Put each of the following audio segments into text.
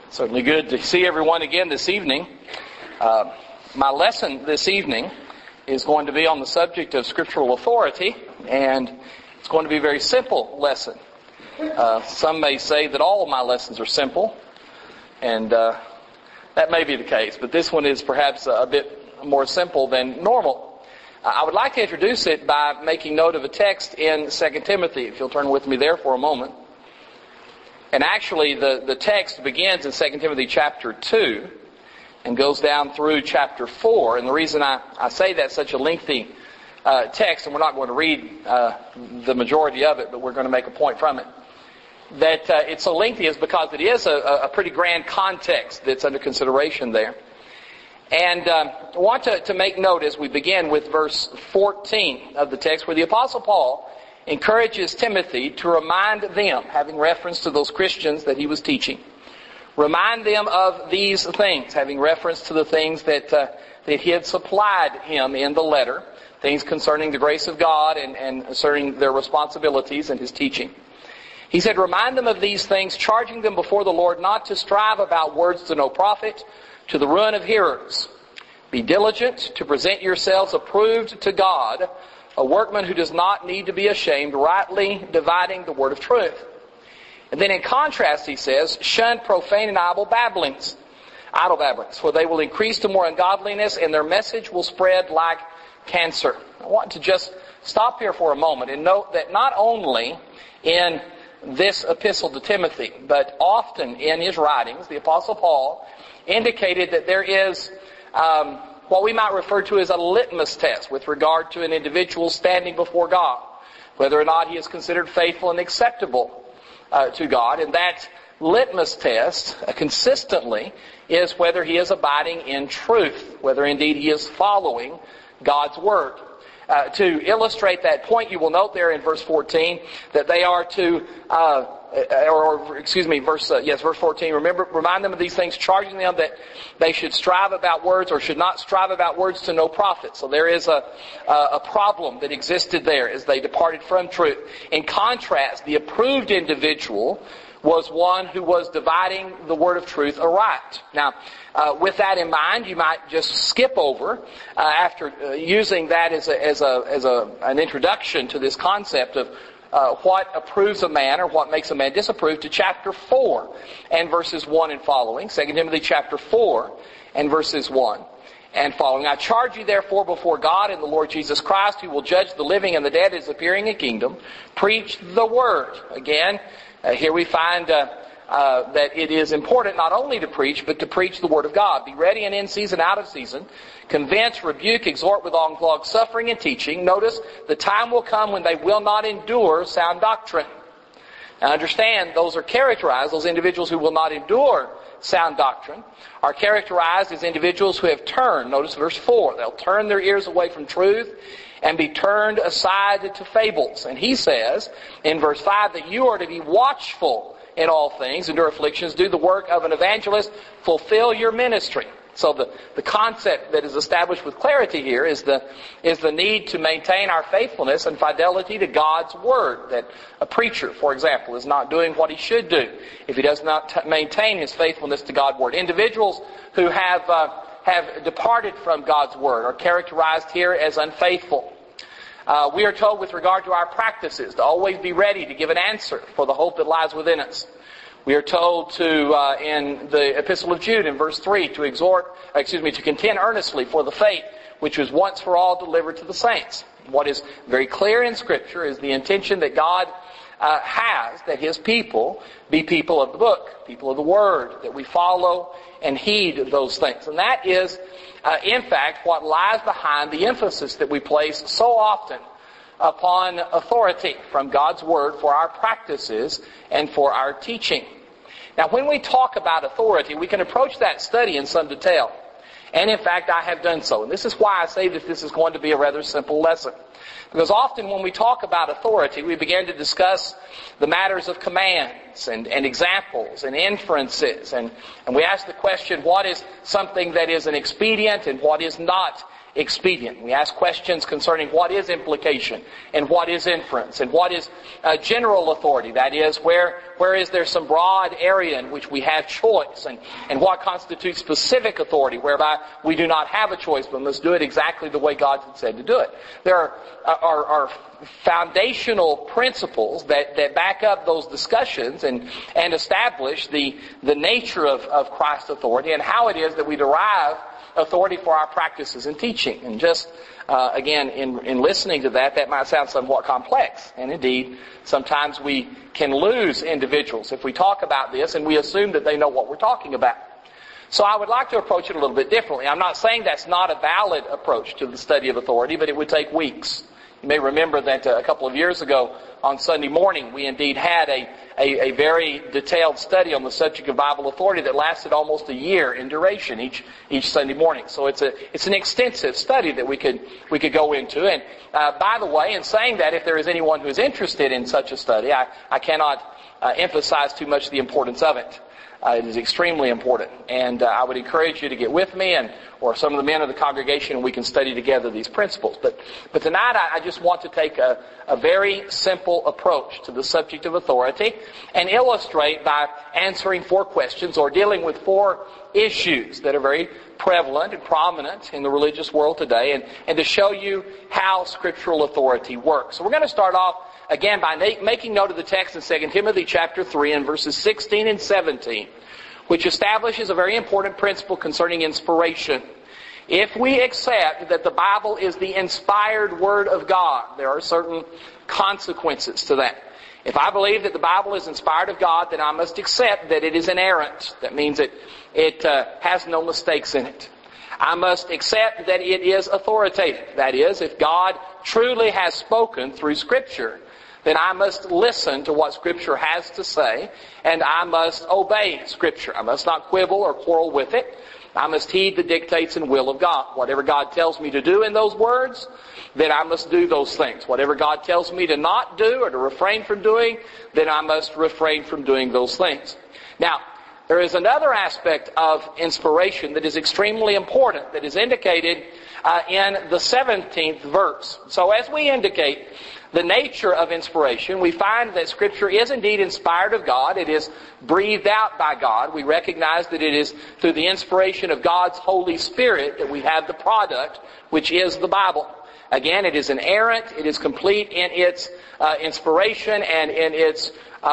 Certainly good to see everyone again this evening. My lesson this evening is going to be on the subject of scriptural authority, and it's going to be a very simple lesson. Some may say that all of my lessons are simple, and that may be the case, but this one is perhaps a bit more simple than normal. I would like to introduce it by making note of a text in 2 Timothy, if you'll turn with me there for a moment. And actually, the text begins in 2 Timothy chapter 2 and goes down through chapter 4. And the reason I say that's such a lengthy text, and we're not going to read the majority of it, but we're going to make a point from it, that it's so lengthy is because it is a pretty grand context that's under consideration there. And I want to make note as we begin with verse 14 of the text, where the Apostle Paul encourages Timothy to remind them, having reference to those Christians that he was teaching, remind them of these things, having reference to the things that he had supplied him in the letter, things concerning the grace of God and concerning their responsibilities and his teaching. He said, remind them of these things, charging them before the Lord not to strive about words to no profit, to the ruin of hearers. Be diligent to present yourselves approved to God, a workman who does not need to be ashamed, rightly dividing the word of truth. And then in contrast, he says, shun profane and idle babblings, for they will increase to more ungodliness, and their message will spread like cancer. I want to just stop here for a moment and note that not only in this epistle to Timothy, but often in his writings, the Apostle Paul indicated that there is what we might refer to as a litmus test with regard to an individual standing before God, whether or not he is considered faithful and acceptable to God. And that litmus test consistently is whether he is abiding in truth, whether indeed he is following God's Word. To illustrate that point, you will note there in verse 14 that they are to, verse 14. Remind them of these things, charging them that they should strive about words, or should not strive about words to no profit. So there is a problem that existed there as they departed from truth. In contrast, the approved individual was one who was dividing the word of truth aright. Now, with that in mind, you might just skip over, after using that as an introduction to this concept of what approves a man or what makes a man disapproved, to chapter 4 and verses 1 and following. 2 Timothy chapter 4 and verses 1 and following. I charge you therefore before God and the Lord Jesus Christ, who will judge the living and the dead, is appearing in kingdom. Preach the word. Again, here we find that it is important not only to preach, but to preach the Word of God. Be ready and in season, out of season. Convince, rebuke, exhort with all long suffering and teaching. Notice, the time will come when they will not endure sound doctrine. Now understand, those individuals who will not endure sound doctrine, are characterized as individuals who have turned. Notice verse 4. They'll turn their ears away from truth and be turned aside to fables. And he says in verse 5 that you are to be watchful in all things, endure afflictions, do the work of an evangelist, fulfill your ministry. So the concept that is established with clarity here is the need to maintain our faithfulness and fidelity to God's Word. That a preacher, for example, is not doing what he should do if he does not maintain his faithfulness to God's Word. Individuals who have departed from God's Word are characterized here as unfaithful. We are told with regard to our practices to always be ready to give an answer for the hope that lies within us. We are told to, in the Epistle of Jude in verse 3, to contend earnestly for the faith which was once for all delivered to the saints. What is very clear in Scripture is the intention that God has that His people be people of the book, people of the Word, that we follow and heed those things. And that is, in fact, what lies behind the emphasis that we place so often upon authority from God's Word for our practices and for our teaching. Now, when we talk about authority, we can approach that study in some detail. And in fact, I have done so. And this is why I say that this is going to be a rather simple lesson. Because often when we talk about authority, we begin to discuss the matters of commands and examples and inferences. And we ask the question, what is something that is an expedient and what is not expedient? We ask questions concerning what is implication and what is inference and what is general authority. That is, where is there some broad area in which we have choice, and what constitutes specific authority, whereby we do not have a choice but must do it exactly the way God had said to do it. There are foundational principles that back up those discussions and establish the nature of Christ's authority and how it is that we derive authority for our practices and teaching. And just, again, in listening to that might sound somewhat complex. And indeed, sometimes we can lose individuals if we talk about this and we assume that they know what we're talking about. So I would like to approach it a little bit differently. I'm not saying that's not a valid approach to the study of authority, but it would take weeks. You may remember that a couple of years ago on Sunday morning, we indeed had a very detailed study on the subject of Bible authority that lasted almost a year in duration each Sunday morning. So it's an extensive study that we could go into. And by the way, in saying that, if there is anyone who is interested in such a study, I cannot emphasize too much the importance of it. It is extremely important. And I would encourage you to get with me or some of the men of the congregation, and we can study together these principles. But tonight I just want to take a very simple approach to the subject of authority and illustrate by answering 4 questions or dealing with 4 issues that are very prevalent and prominent in the religious world today, and to show you how scriptural authority works. So we're going to start off again by making note of the text in 2 Timothy chapter 3 and verses 16 and 17, which establishes a very important principle concerning inspiration. If we accept that the Bible is the inspired Word of God, there are certain consequences to that. If I believe that the Bible is inspired of God, then I must accept that it is inerrant. That means that it has no mistakes in it. I must accept that it is authoritative. That is, if God truly has spoken through Scripture, then I must listen to what Scripture has to say, and I must obey Scripture. I must not quibble or quarrel with it. I must heed the dictates and will of God. Whatever God tells me to do in those words, then I must do those things. Whatever God tells me to not do or to refrain from doing, then I must refrain from doing those things. Now, there is another aspect of inspiration that is extremely important, that is indicated in the 17th verse. So as we indicate the nature of inspiration, we find that Scripture is indeed inspired of God. It is breathed out by God. We recognize that it is through the inspiration of God's Holy Spirit that we have the product, which is the Bible. Again, it is inerrant. It is complete in its inspiration and in its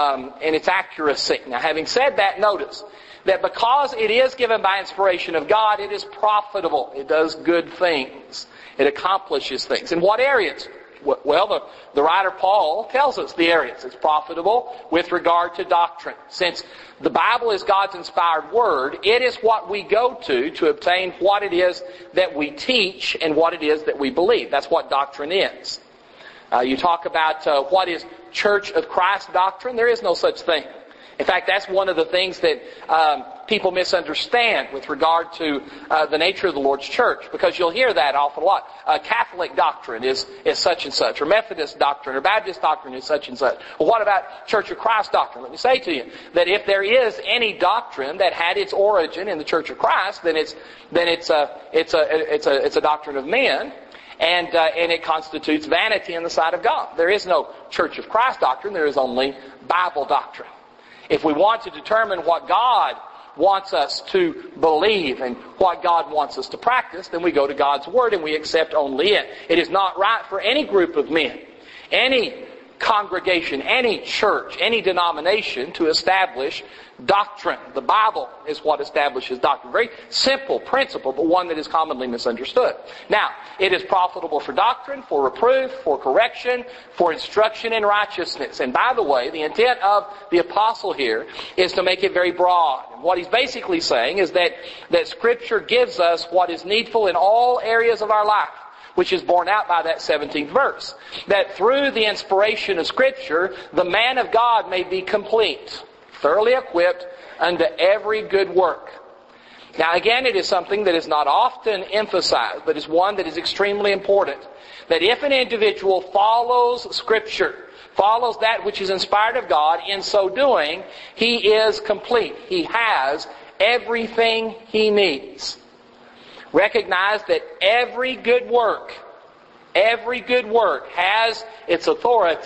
accuracy. Now, having said that, notice that because it is given by inspiration of God, it is profitable. It does good things. It accomplishes things. In what areas? Well, the writer Paul tells us the areas. It's profitable with regard to doctrine. Since the Bible is God's inspired Word, it is what we go to obtain what it is that we teach and what it is that we believe. That's what doctrine is. You talk about what is Church of Christ doctrine. There is no such thing. In fact, that's one of the things that people misunderstand with regard to the nature of the Lord's church, because you'll hear that awful lot. Catholic doctrine is such and such, or Methodist doctrine, or Baptist doctrine is such and such. Well, what about Church of Christ doctrine? Let me say to you that if there is any doctrine that had its origin in the Church of Christ, then it's a doctrine of men. And it constitutes vanity in the sight of God. There is no Church of Christ doctrine. There is only Bible doctrine. If we want to determine what God wants us to believe and what God wants us to practice, then we go to God's Word and we accept only it. It is not right for any group of men, any congregation, any church, any denomination to establish doctrine. The Bible is what establishes doctrine. Very simple principle, but one that is commonly misunderstood. Now, it is profitable for doctrine, for reproof, for correction, for instruction in righteousness. And by the way, the intent of the apostle here is to make it very broad. And what he's basically saying is that Scripture gives us what is needful in all areas of our life, which is borne out by that 17th verse. That through the inspiration of Scripture, the man of God may be complete, thoroughly equipped unto every good work. Now again, it is something that is not often emphasized, but is one that is extremely important. That if an individual follows Scripture, follows that which is inspired of God, in so doing, he is complete. He has everything he needs. Recognize that every good work has its authority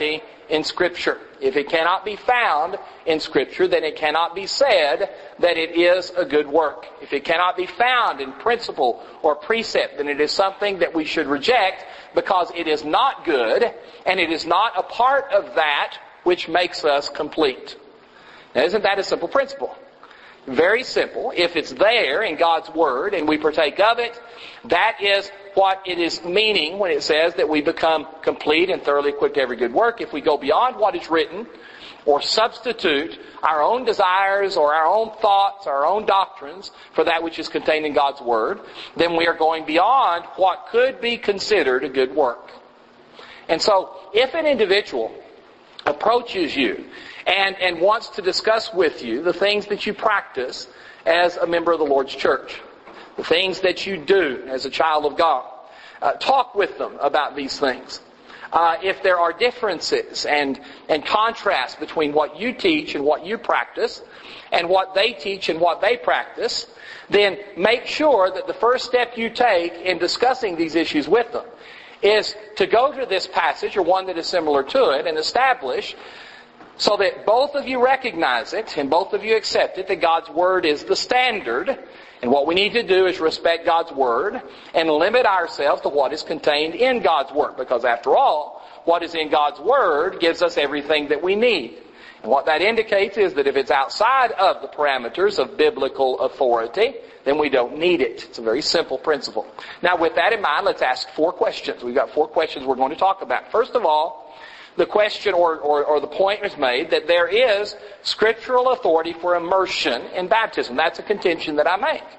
in Scripture. If it cannot be found in Scripture, then it cannot be said that it is a good work. If it cannot be found in principle or precept, then it is something that we should reject because it is not good and it is not a part of that which makes us complete. Now, isn't that a simple principle? Very simple. If it's there in God's Word and we partake of it, that is what it is meaning when it says that we become complete and thoroughly equipped to every good work. If we go beyond what is written or substitute our own desires or our own thoughts, our own doctrines for that which is contained in God's Word, then we are going beyond what could be considered a good work. And so, if an individual approaches you and wants to discuss with you the things that you practice as a member of the Lord's church, the things that you do as a child of God, talk with them about these things. If there are differences and contrasts between what you teach and what you practice and what they teach and what they practice, then make sure that the first step you take in discussing these issues with them is to go to this passage or one that is similar to it and establish so that both of you recognize it and both of you accept it, that God's Word is the standard. And what we need to do is respect God's Word and limit ourselves to what is contained in God's Word. Because after all, what is in God's Word gives us everything that we need. And what that indicates is that if it's outside of the parameters of biblical authority, then we don't need it. It's a very simple principle. Now, with that in mind, let's ask 4 questions. We've got 4 questions we're going to talk about. First of all, the question or the point is made that there is scriptural authority for immersion in baptism. That's a contention that I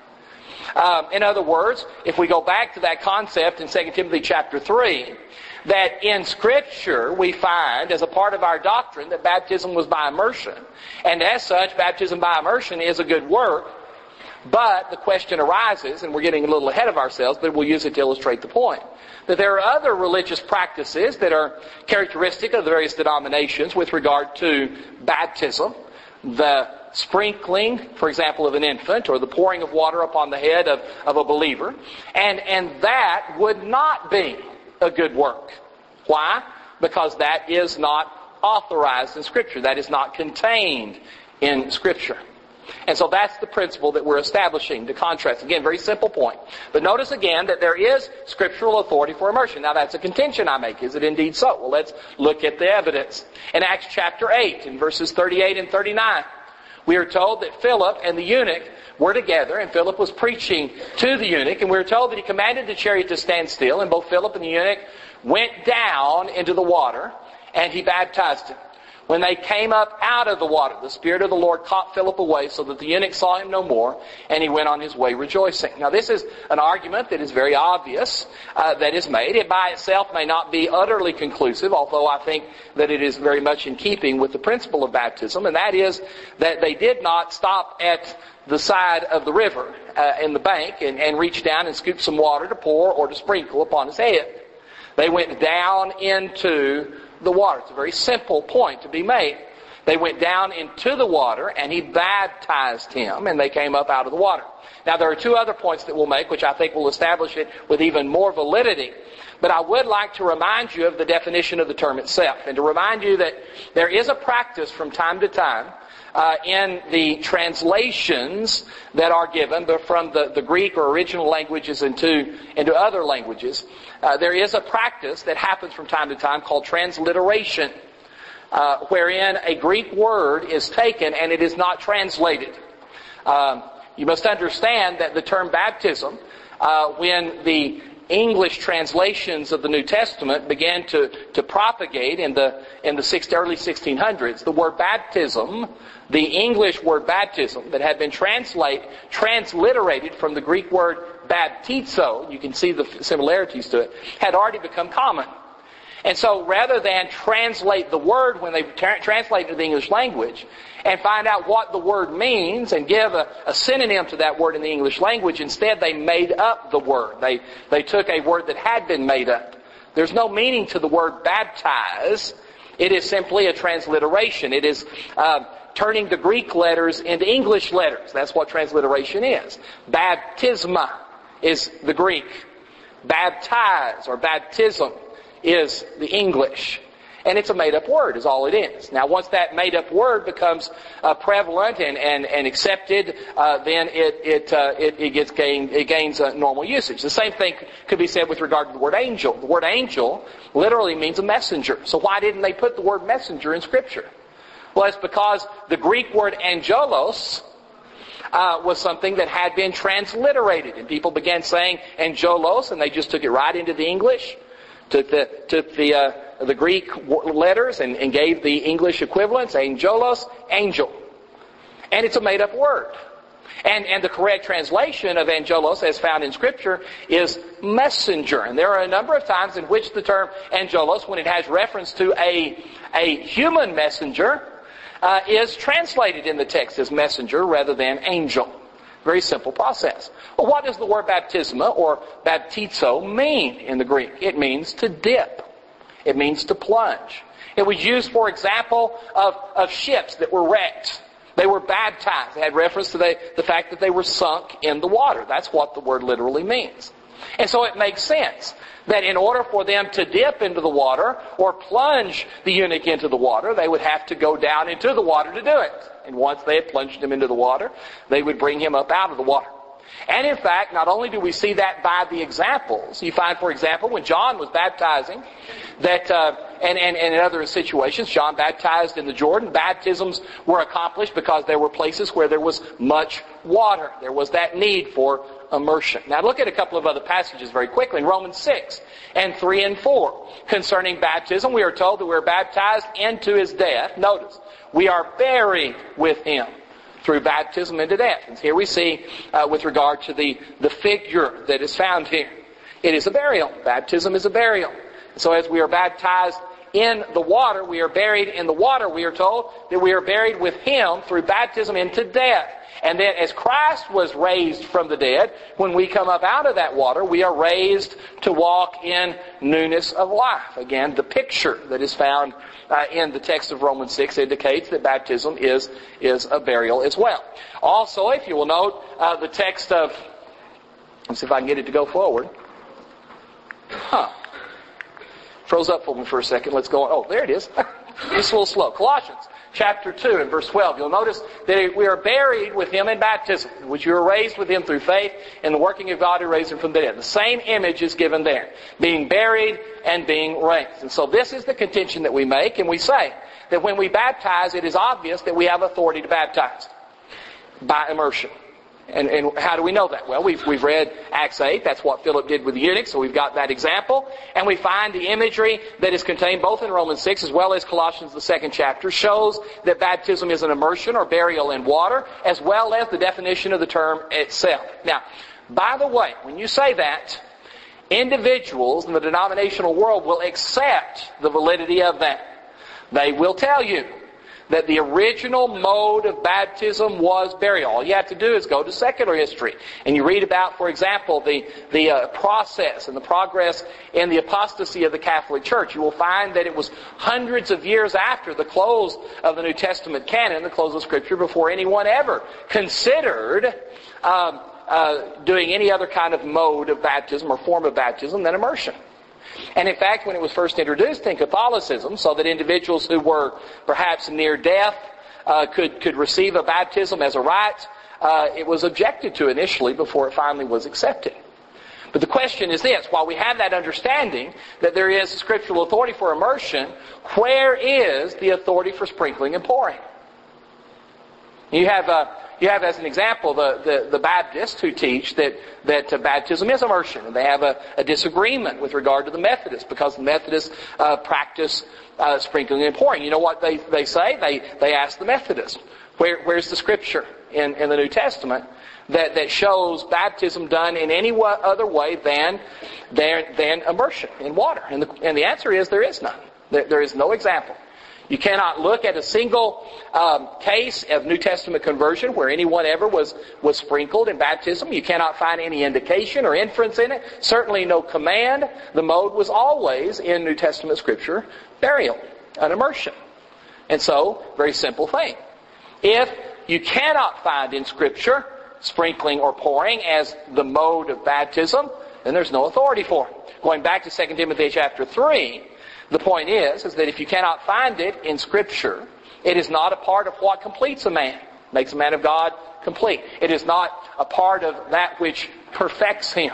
make. In other words, if we go back to that concept in 2 Timothy chapter 3, that in Scripture we find as a part of our doctrine that baptism was by immersion. And as such, baptism by immersion is a good work. But the question arises, and we're getting a little ahead of ourselves, but we'll use it to illustrate the point, that there are other religious practices that are characteristic of the various denominations with regard to baptism. The sprinkling, for example, of an infant, or the pouring of water upon the head of a believer. And that would not be a good work. Why? Because that is not authorized in Scripture. That is not contained in Scripture. And so that's the principle that we're establishing to contrast. Again, very simple point. But notice again that there is scriptural authority for immersion. Now that's a contention I make. Is it indeed so? Well, let's look at the evidence. In Acts chapter 8, in verses 38 and 39, we are told that Philip and the eunuch were together, and Philip was preaching to the eunuch, and we are told that he commanded the chariot to stand still, and both Philip and the eunuch went down into the water, and he baptized him. When they came up out of the water, the Spirit of the Lord caught Philip away so that the eunuch saw him no more, and he went on his way rejoicing. Now this is an argument that is very obvious that is made. It by itself may not be utterly conclusive, although I think that it is very much in keeping with the principle of baptism, and that is that they did not stop at the side of the river in the bank and reach down and scoop some water to pour or to sprinkle upon his head. They went down into the water. It's a very simple point to be made. They went down into the water and he baptized him, and they came up out of the water. Now there are 2 other points that we'll make which I think will establish it with even more validity. But I would like to remind you of the definition of the term itself, and to remind you that there is a practice from time to time in the translations that are given from the Greek or original languages into other languages. There is a practice that happens from time to time called transliteration, wherein a Greek word is taken and it is not translated. You must understand that the term baptism, when the English translations of the New Testament began to propagate in the early 1600s, the word baptism, the English word baptism that had been transliterated from the Greek word baptizo, you can see the similarities to it, had already become common. And so rather than translate the word when they translate it to the English language and find out what the word means and give a synonym to that word in the English language, instead they made up the word. They took a word that had been made up. There's no meaning to the word baptize. It is simply a transliteration. It is turning the Greek letters into English letters. That's what transliteration is. Baptisma is the Greek. Baptize or baptism is the English. And it's a made-up word is all it is. Now, once that made-up word becomes prevalent and accepted, then it gains normal usage. The same thing could be said with regard to the word angel. The word angel literally means a messenger. So why didn't they put the word messenger in Scripture? Well, it's because the Greek word angelos was something that had been transliterated. And people began saying angelos, and they just took it right into the English. Took the Greek letters and gave the English equivalents, angelos, angel. And it's a made-up word. And the correct translation of angelos, as found in Scripture, is messenger. And there are a number of times in which the term angelos, when it has reference to a human messenger, is translated in the text as messenger rather than angel. Very simple process. Well, what does the word baptisma or baptizo mean in the Greek? It means to dip. It means to plunge. It was used, for example, of ships that were wrecked. They were baptized. It had reference to the fact that they were sunk in the water. That's what the word literally means. And so it makes sense that in order for them to dip into the water or plunge the eunuch into the water, they would have to go down into the water to do it. And once they had plunged him into the water, they would bring him up out of the water. And in fact, not only do we see that by the examples, you find, for example, when John was baptizing, that and in other situations, John baptized in the Jordan, baptisms were accomplished because there were places where there was much water. There was that need for immersion. Now look at a couple of other passages very quickly. In Romans 6 and 3 and 4, concerning baptism, we are told that we are baptized into His death. Notice, we are buried with Him through baptism into death. And here we see, with regard to the figure that is found here, it is a burial. Baptism is a burial. So as we are baptized in the water, we are buried in the water. We are told that we are buried with Him through baptism into death. And then as Christ was raised from the dead, when we come up out of that water, we are raised to walk in newness of life. Again, the picture that is found in the text of Romans 6 indicates that baptism is a burial as well. Also, if you will note, the text of... Let's see if I can get it to go forward. Froze up for me for a second. Let's go on. Oh, there it is. Just a little slow. Colossians chapter 2 and verse 12. You'll notice that we are buried with Him in baptism, which you were raised with Him through faith in the working of God who raised Him from the dead. The same image is given there. Being buried and being raised. And so this is the contention that we make, and we say that when we baptize, it is obvious that we have authority to baptize by immersion. And how do we know that? Well, we've read Acts 8. That's what Philip did with the eunuch, so we've got that example. And we find the imagery that is contained both in Romans 6 as well as Colossians, the 2nd chapter, shows that baptism is an immersion or burial in water, as well as the definition of the term itself. Now, by the way, when you say that, individuals in the denominational world will accept the validity of that. They will tell you that the original mode of baptism was burial. All you have to do is go to secular history. And you read about, for example, the process and the progress in the apostasy of the Catholic Church. You will find that it was hundreds of years after the close of the New Testament canon, the close of Scripture, before anyone ever considered doing any other kind of mode of baptism or form of baptism than immersion. And in fact, when it was first introduced in Catholicism, so that individuals who were perhaps near death could receive a baptism as a rite, it was objected to initially before it finally was accepted. But the question is this: while we have that understanding that there is scriptural authority for immersion, where is the authority for sprinkling and pouring? You have as an example the Baptists who teach that baptism is immersion, and they have a disagreement with regard to the Methodists because the Methodists practice sprinkling and pouring. You know what they say? They ask the Methodists, where's the Scripture in the New Testament that shows baptism done in any other way than immersion in water? And the answer is there is none. There is no example. You cannot look at a single case of New Testament conversion where anyone ever was sprinkled in baptism. You cannot find any indication or inference in it. Certainly no command. The mode was always in New Testament Scripture burial, an immersion. And so, very simple thing. If you cannot find in Scripture sprinkling or pouring as the mode of baptism, then there's no authority for it. Going back to 2 Timothy chapter 3, The point is that if you cannot find it in Scripture, it is not a part of what completes a man, makes a man of God complete. It is not a part of that which perfects him,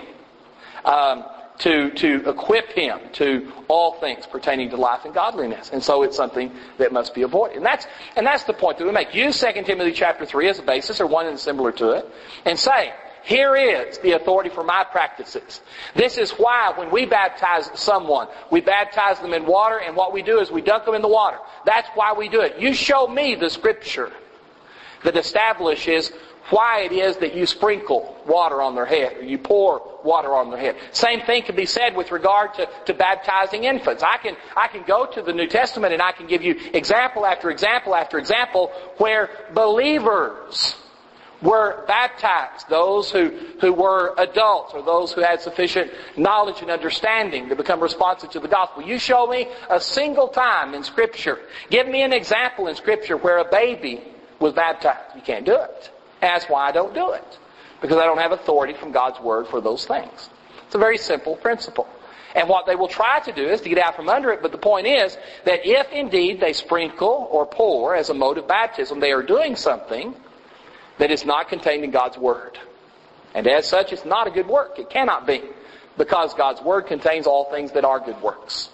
to equip him to all things pertaining to life and godliness. And so it's something that must be avoided. And that's the point that we make. Use 2 Timothy chapter 3 as a basis, or one similar to it, and say, here is the authority for my practices. This is why when we baptize someone, we baptize them in water, and what we do is we dunk them in the water. That's why we do it. You show me the Scripture that establishes why it is that you sprinkle water on their head, or you pour water on their head. Same thing can be said with regard to baptizing infants. I can go to the New Testament and I can give you example after example after example where believers were baptized, those who were adults or those who had sufficient knowledge and understanding to become responsive to the gospel. You show me a single time in Scripture. Give me an example in Scripture where a baby was baptized. You can't do it. That's why I don't do it. Because I don't have authority from God's Word for those things. It's a very simple principle. And what they will try to do is to get out from under it, but the point is that if indeed they sprinkle or pour as a mode of baptism, they are doing something that is not contained in God's Word. And as such, it's not a good work. It cannot be. Because God's Word contains all things that are good works.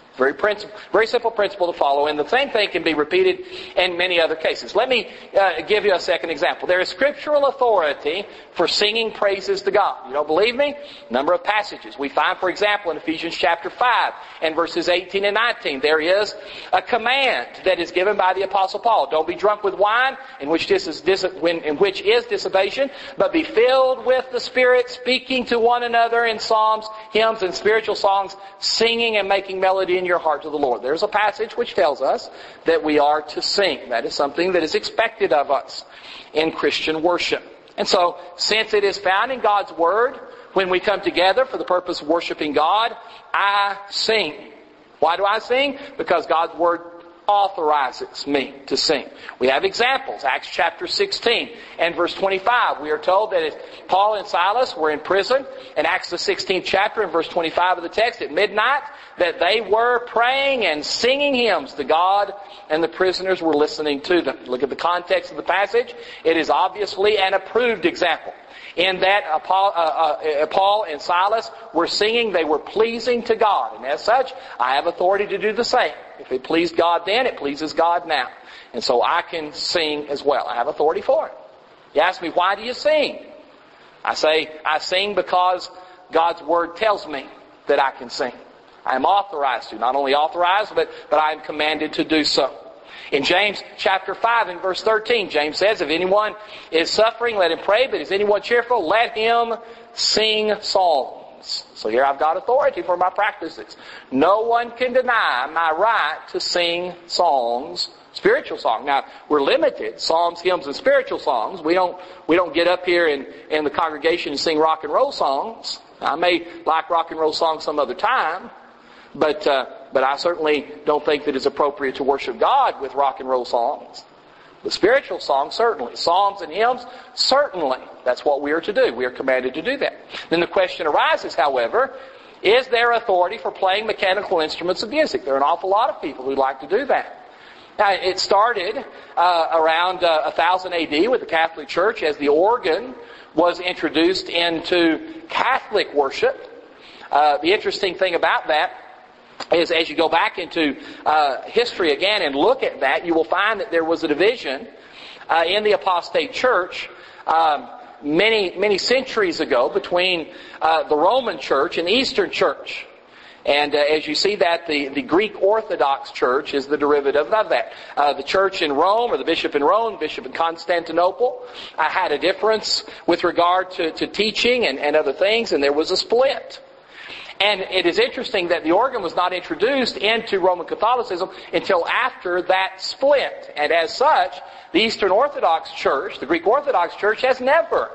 Very simple principle to follow, and the same thing can be repeated in many other cases. Let me give you a second example. There is scriptural authority for singing praises to God. You don't believe me? Number of passages. We find, for example, in Ephesians chapter 5 and verses 18 and 19, there is a command that is given by the Apostle Paul. Don't be drunk with wine, in which is dissipation, but be filled with the Spirit, speaking to one another in psalms, hymns, and spiritual songs, singing and making melody in your heart to the Lord. There's a passage which tells us that we are to sing. That is something that is expected of us in Christian worship. And so, since it is found in God's Word, when we come together for the purpose of worshiping God, I sing. Why do I sing? Because God's Word authorizes me to sing. We have examples. Acts chapter 16 and verse 25. We are told that as Paul and Silas were in prison, in Acts the 16th chapter and verse 25 of the text, at midnight, that they were praying and singing hymns to God, and the prisoners were listening to them. Look at the context of the passage. It is obviously an approved example. In that Paul and Silas were singing, they were pleasing to God. And as such, I have authority to do the same. If it pleased God then, it pleases God now. And so I can sing as well. I have authority for it. You ask me, why do you sing? I say, I sing because God's Word tells me that I can sing. I am authorized to. Not only authorized, but I am commanded to do so. In James chapter 5 and verse 13, James says, if anyone is suffering, let him pray. But is anyone cheerful, let him sing psalms. So here I've got authority for my practices. No one can deny my right to sing songs, spiritual songs. Now, we're limited. Psalms, hymns, and spiritual songs. We don't get up here in the congregation and sing rock and roll songs. I may like rock and roll songs some other time. But I certainly don't think that it's appropriate to worship God with rock and roll songs. The spiritual songs, certainly. Psalms and hymns, certainly. That's what we are to do. We are commanded to do that. Then the question arises, however, is there authority for playing mechanical instruments of music? There are an awful lot of people who like to do that. Now, it started around 1000 AD with the Catholic Church as the organ was introduced into Catholic worship. The interesting thing about that is as you go back into history again and look at that, you will find that there was a division in the apostate church many centuries ago between the Roman Church and the Eastern Church. And as you see that, the Greek Orthodox Church is the derivative of that. The church in Rome, or the bishop in Rome, bishop in Constantinople, had a difference with regard to teaching and other things, and there was a split. And it is interesting that the organ was not introduced into Roman Catholicism until after that split. And as such, the Eastern Orthodox Church, the Greek Orthodox Church, has never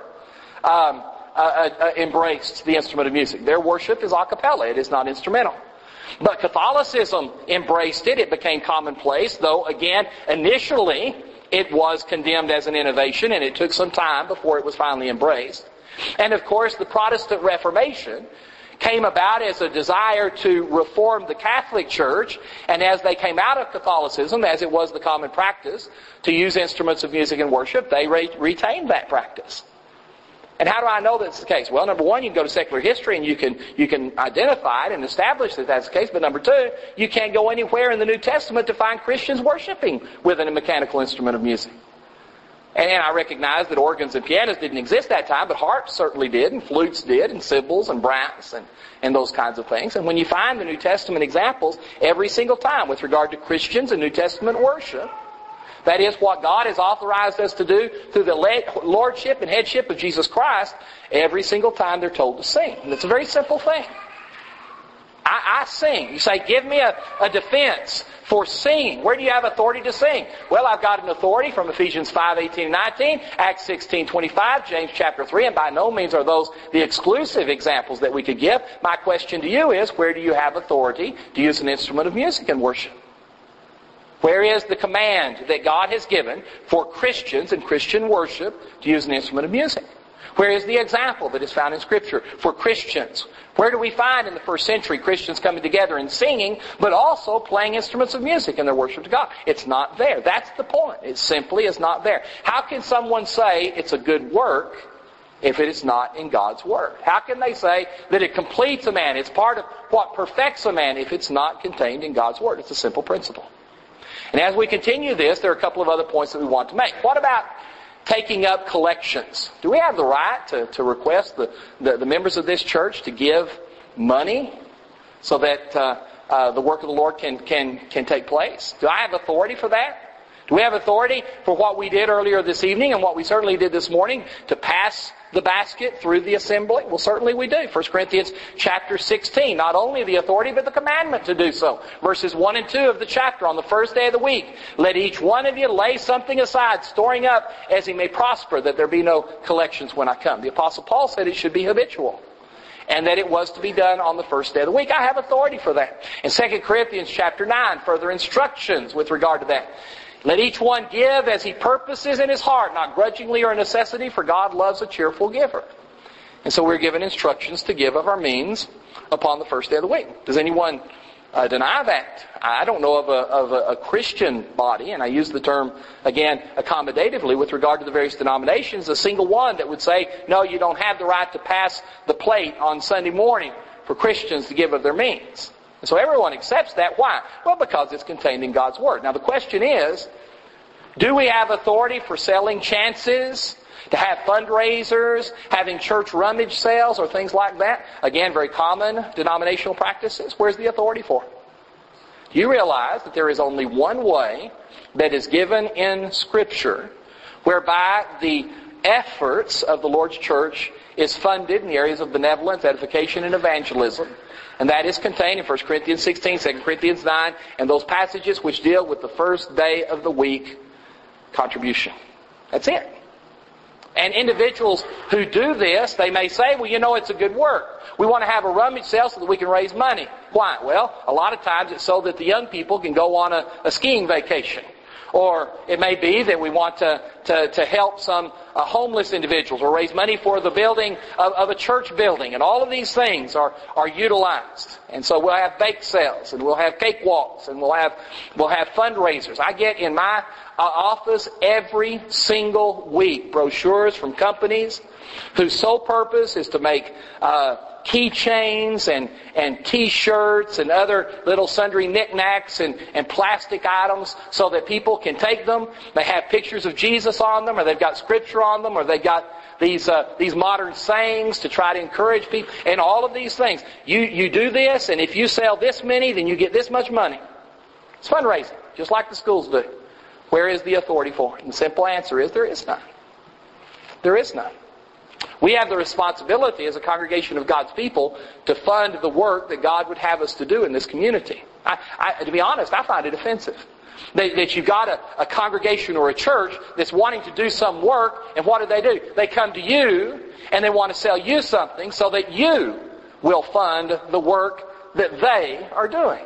embraced the instrument of music. Their worship is a cappella. It is not instrumental. But Catholicism embraced it. It became commonplace, though, again, initially it was condemned as an innovation, and it took some time before it was finally embraced. And, of course, the Protestant Reformation came about as a desire to reform the Catholic Church, and as they came out of Catholicism, as it was the common practice to use instruments of music in worship, they retained that practice. And how do I know that's the case? Well, number one, you can go to secular history and you can identify it and establish that that's the case. But number two, you can't go anywhere in the New Testament to find Christians worshiping with a mechanical instrument of music. And I recognize that organs and pianos didn't exist that time, but harps certainly did, and flutes did, and cymbals and brass and those kinds of things. And when you find the New Testament examples, every single time with regard to Christians and New Testament worship, that is what God has authorized us to do through the lordship and headship of Jesus Christ. Every single time they're told to sing. And it's a very simple thing. I sing. You say, give me a defense for singing. Where do you have authority to sing? Well, I've got an authority from Ephesians 5:18 and 19, Acts 16:25, James chapter 3, and by no means are those the exclusive examples that we could give. My question to you is, where do you have authority to use an instrument of music in worship? Where is the command that God has given for Christians and Christian worship to use an instrument of music? Where is the example that is found in Scripture for Christians? Where do we find in the first century Christians coming together and singing, but also playing instruments of music in their worship to God? It's not there. That's the point. It simply is not there. How can someone say it's a good work if it is not in God's Word? How can they say that it completes a man, it's part of what perfects a man, if it's not contained in God's Word? It's a simple principle. And as we continue this, there are a couple of other points that we want to make. What about taking up collections? Do we have the right to request the members of this church to give money so that the work of the Lord can take place? Do I have authority for that? Do we have authority for what we did earlier this evening and what we certainly did this morning to pass the basket through the assembly? Well, certainly we do. 1 Corinthians chapter 16. Not only the authority, but the commandment to do so. Verses 1 and 2 of the chapter. On the first day of the week, let each one of you lay something aside, storing up as he may prosper, that there be no collections when I come. The Apostle Paul said it should be habitual, and that it was to be done on the first day of the week. I have authority for that. In 2 Corinthians chapter 9, further instructions with regard to that. Let each one give as he purposes in his heart, not grudgingly or necessity, for God loves a cheerful giver. And so we're given instructions to give of our means upon the first day of the week. Does anyone deny that? I don't know of a Christian body, and I use the term, again, accommodatively with regard to the various denominations, a single one that would say, no, you don't have the right to pass the plate on Sunday morning for Christians to give of their means. And so everyone accepts that. Why? Well, because it's contained in God's Word. Now the question is, do we have authority for selling chances, to have fundraisers, having church rummage sales, or things like that? Again, very common denominational practices. Where's the authority for it? Do you realize that there is only one way that is given in Scripture whereby the efforts of the Lord's church is funded in the areas of benevolence, edification, and evangelism? And that is contained in 1 Corinthians 16, 2 Corinthians 9, and those passages which deal with the first day of the week contribution. That's it. And individuals who do this, they may say, well, you know, it's a good work. We want to have a rummage sale so that we can raise money. Why? Well, a lot of times it's so that the young people can go on a skiing vacation. Or it may be that we want to help some homeless individuals or raise money for the building of a church building. And all of these things are utilized. And so we'll have bake sales and we'll have cake walks and we'll have fundraisers. I get in my office every single week brochures from companies whose sole purpose is to make keychains and T-shirts and other little sundry knickknacks and plastic items so that people can take them. They have pictures of Jesus on them, or they've got Scripture on them, or they've got these modern sayings to try to encourage people. And all of these things. You do this, and if you sell this many, then you get this much money. It's fundraising, just like the schools do. Where is the authority for it? And the simple answer is there is none. There is none. We have the responsibility as a congregation of God's people to fund the work that God would have us to do in this community. To be honest, I find it offensive. That you've got a congregation or a church that's wanting to do some work, and what do? They come to you and they want to sell you something so that you will fund the work that they are doing.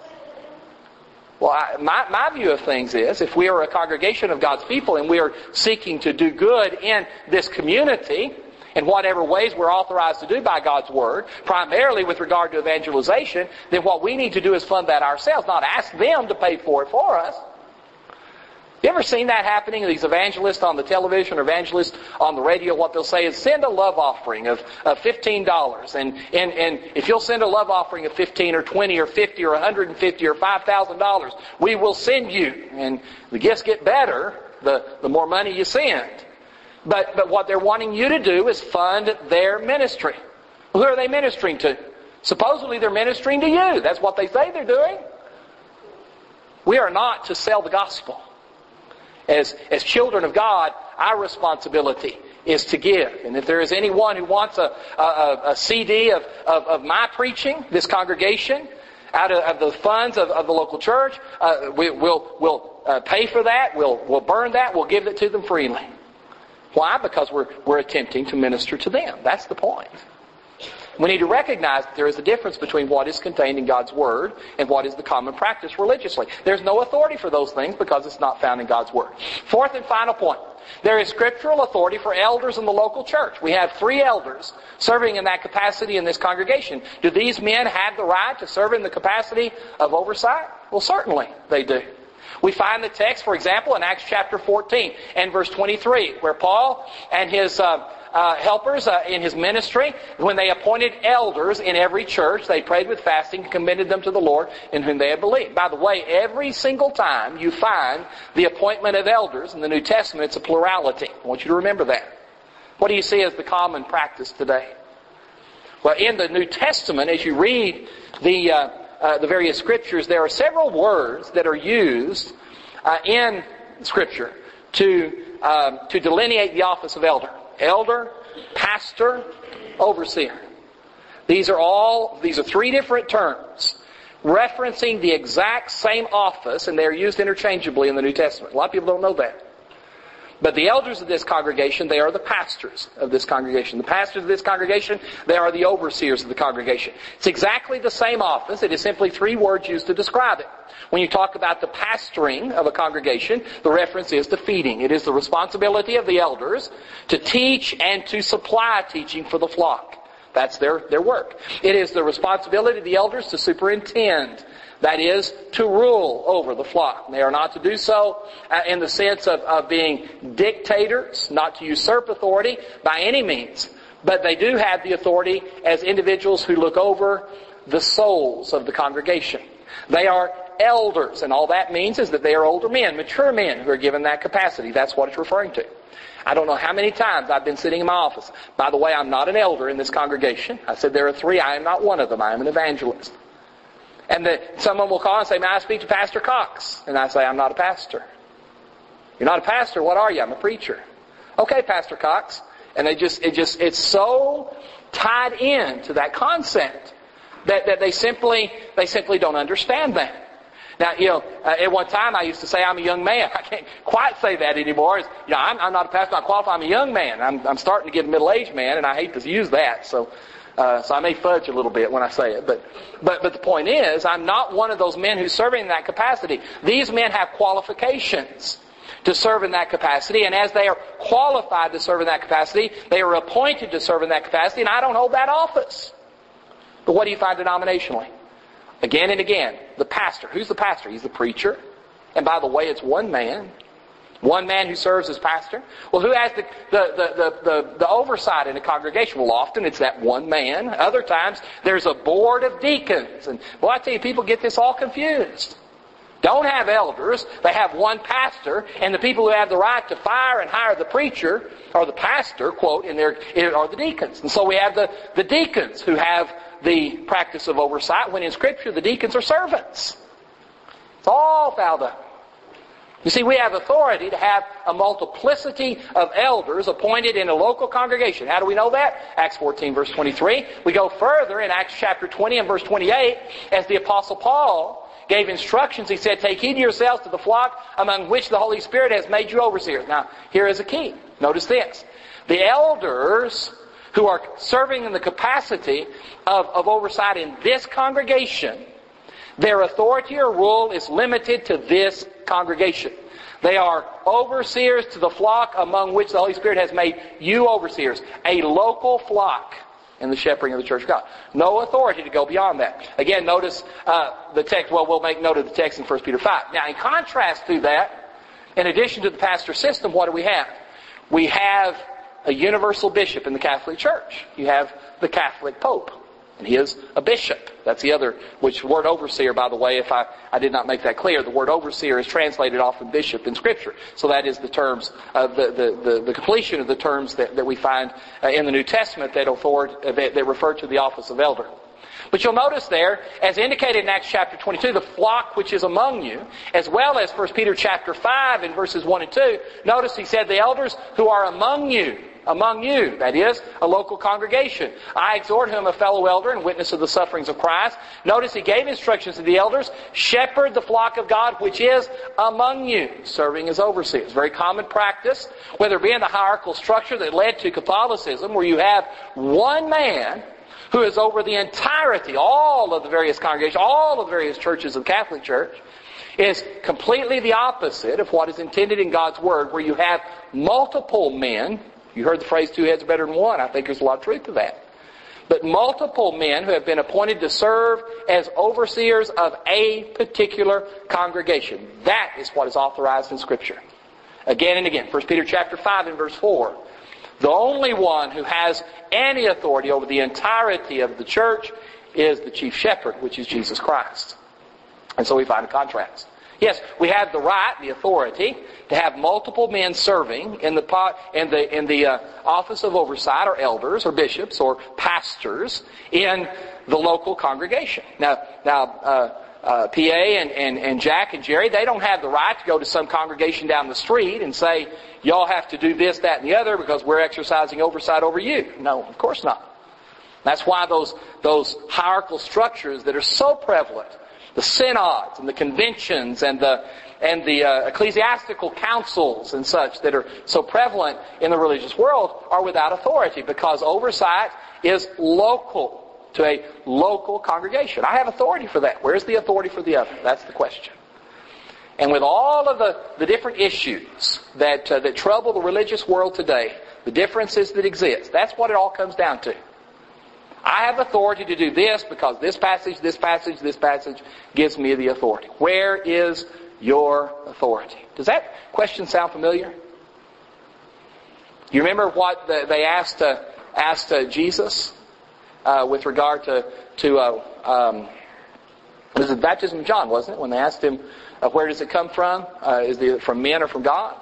Well, my view of things is, if we are a congregation of God's people and we are seeking to do good in this community, in whatever ways we're authorized to do by God's Word, primarily with regard to evangelization, then what we need to do is fund that ourselves, not ask them to pay for it for us. You ever seen that happening? These evangelists on the television or evangelists on the radio, what they'll say is, send a love offering of $15. And if you'll send a love offering of $15 or $20 or $50 or $150 or $5,000, we will send you. And the gifts get better the more money you send. But what they're wanting you to do is fund their ministry. Well, who are they ministering to? Supposedly they're ministering to you. That's what they say they're doing. We are not to sell the gospel. As children of God, our responsibility is to give. And if there is anyone who wants a CD of my preaching, this congregation, out of the funds of the local church, we'll pay for that, we'll burn that, we'll give it to them freely. Why? Because we're attempting to minister to them. That's the point. We need to recognize that there is a difference between what is contained in God's Word and what is the common practice religiously. There's no authority for those things because it's not found in God's Word. Fourth and final point. There is scriptural authority for elders in the local church. We have 3 elders serving in that capacity in this congregation. Do these men have the right to serve in the capacity of oversight? Well, certainly they do. We find the text, for example, in Acts chapter 14 and verse 23, where Paul and his helpers in his ministry, when they appointed elders in every church, they prayed with fasting and commended them to the Lord in whom they had believed. By the way, every single time you find the appointment of elders in the New Testament, it's a plurality. I want you to remember that. What do you see as the common practice today? Well, in the New Testament, as you read the various scriptures, there are several words that are used in Scripture to delineate the office of elder. Elder, pastor, overseer. These are 3 different terms referencing the exact same office, and they're used interchangeably in the New Testament. A lot of people don't know that. But the elders of this congregation, they are the pastors of this congregation. The pastors of this congregation, they are the overseers of the congregation. It's exactly the same office. It is simply 3 words used to describe it. When you talk about the pastoring of a congregation, the reference is to feeding. It is the responsibility of the elders to teach and to supply teaching for the flock. That's their work. It is the responsibility of the elders to superintend. That is, to rule over the flock. They are not to do so in the sense of being dictators, not to usurp authority by any means. But they do have the authority as individuals who look over the souls of the congregation. They are elders, and all that means is that they are older men, mature men who are given that capacity. That's what it's referring to. I don't know how many times I've been sitting in my office. By the way, I'm not an elder in this congregation. I said there are 3. I am not one of them. I am an evangelist. And someone will call and say, may I speak to Pastor Cox? And I say, I'm not a pastor. You're not a pastor? What are you? I'm a preacher. Okay, Pastor Cox. And it's so tied in to that concept that they simply don't understand that. Now, at one time I used to say I'm a young man. I can't quite say that anymore. I'm not a pastor, not qualified. I'm a young man. I'm starting to get a middle-aged man, and I hate to use that. So I may fudge a little bit when I say it. But the point is, I'm not one of those men who's serving in that capacity. These men have qualifications to serve in that capacity, and as they are qualified to serve in that capacity, they are appointed to serve in that capacity, and I don't hold that office. But what do you find denominationally? Again and again, the pastor. Who's the pastor? He's the preacher. And by the way, it's one man. One man who serves as pastor. Well, who has the oversight in the congregation? Well, often it's that one man. Other times, there's a board of deacons. And, well, I tell you, people get this all confused. Don't have elders. They have one pastor. And the people who have the right to fire and hire the preacher, or the pastor, quote, are the deacons. And so we have the deacons who have the practice of oversight, when in Scripture the deacons are servants. It's all fouled up. You see, we have authority to have a multiplicity of elders appointed in a local congregation. How do we know that? Acts 14, verse 23. We go further in Acts chapter 20 and verse 28, as the Apostle Paul gave instructions. He said, take heed to yourselves to the flock among which the Holy Spirit has made you overseers. Now, here is a key. Notice this. The elders who are serving in the capacity of oversight in this congregation, their authority or rule is limited to this congregation. They are overseers to the flock among which the Holy Spirit has made you overseers. A local flock in the shepherding of the church of God. No authority to go beyond that. Again, notice the text. Well, we'll make note of the text in 1 Peter 5. Now, in contrast to that, in addition to the pastor system, what do we have? We have a universal bishop in the Catholic Church. You have the Catholic Pope. And he is a bishop. That's the other, which word overseer, by the way, if I did not make that clear, the word overseer is translated often bishop in Scripture. So that is the terms, the completion of the terms that we find in the New Testament that refer to the office of elder. But you'll notice there, as indicated in Acts chapter 22, the flock which is among you, as well as 1 Peter chapter 5 in verses 1 and 2, notice he said the elders who are among you, that is, a local congregation. I exhort him, a fellow elder and witness of the sufferings of Christ. Notice he gave instructions to the elders, shepherd the flock of God which is among you, serving as overseers. Very common practice, whether it be in the hierarchical structure that led to Catholicism, where you have one man who is over the entirety, all of the various congregations, all of the various churches of the Catholic Church, is completely the opposite of what is intended in God's Word, where you have multiple men. You heard the phrase, 2 heads are better than one. I think there's a lot of truth to that. But multiple men who have been appointed to serve as overseers of a particular congregation. That is what is authorized in Scripture. Again and again. 1 Peter chapter 5 and verse 4. The only one who has any authority over the entirety of the church is the chief shepherd, which is Jesus Christ. And so we find a contrast. Yes, we have the right, the authority, to have multiple men serving in the office of oversight, or elders, or bishops, or pastors in the local congregation. Now, P.A. and Jack and Jerry, they don't have the right to go to some congregation down the street and say, y'all have to do this, that, and the other because we're exercising oversight over you. No, of course not. That's why those hierarchical structures that are so prevalent, the synods and the conventions and the ecclesiastical councils and such that are so prevalent in the religious world, are without authority, because oversight is local to a local congregation. I have authority for that. Where's the authority for the other? That's the question. And with all of the different issues that trouble the religious world today, the differences that exist, that's what it all comes down to. I have authority to do this because this passage gives me the authority. Where is your authority? Does that question sound familiar? You remember what they asked Jesus with regard to it was the baptism of John, wasn't it? When they asked him, where does it come from? Is it from men or from God?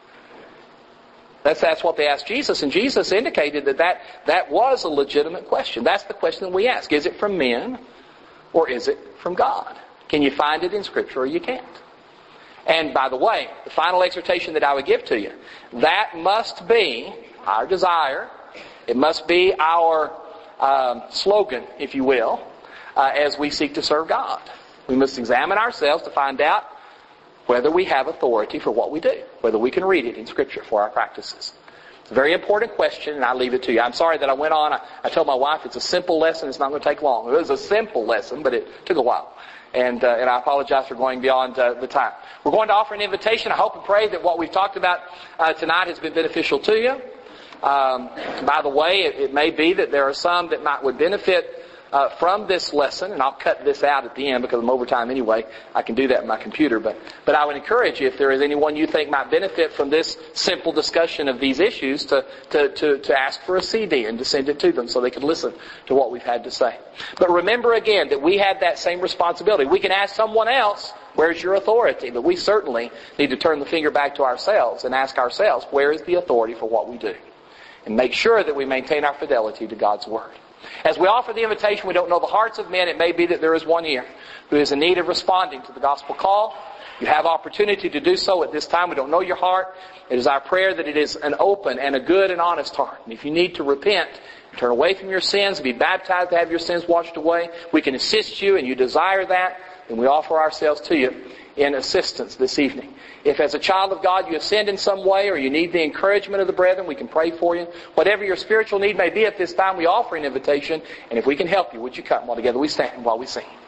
That's what they asked Jesus, and Jesus indicated that was a legitimate question. That's the question that we ask. Is it from men or is it from God? Can you find it in Scripture or you can't? And by the way, the final exhortation that I would give to you, that must be our desire. It must be our slogan, if you will, as we seek to serve God. We must examine ourselves to find out whether we have authority for what we do, whether we can read it in Scripture for our practices. It's a very important question, and I leave it to you. I'm sorry that I went on. I told my wife it's a simple lesson. It's not going to take long. It was a simple lesson, but it took a while. And I apologize for going beyond the time. We're going to offer an invitation. I hope and pray that what we've talked about tonight has been beneficial to you. By the way, it may be that there are some that would benefit from this lesson, and I'll cut this out at the end because I'm over time anyway. I can do that in my computer, but I would encourage you, if there is anyone you think might benefit from this simple discussion of these issues, to ask for a CD and to send it to them so they can listen to what we've had to say. But remember again that we have that same responsibility. We can ask someone else, where's your authority? But we certainly need to turn the finger back to ourselves and ask ourselves, where is the authority for what we do? And make sure that we maintain our fidelity to God's Word. As we offer the invitation, we don't know the hearts of men. It may be that there is one here who is in need of responding to the gospel call. You have opportunity to do so at this time. We don't know your heart. It is our prayer that it is an open and a good and honest heart. And if you need to repent, turn away from your sins, be baptized to have your sins washed away, we can assist you and you desire that, then we offer ourselves to you in assistance this evening. If as a child of God you have sinned in some way or you need the encouragement of the brethren, we can pray for you. Whatever your spiritual need may be at this time, we offer an invitation. And if we can help you, would you come while together we stand while we sing.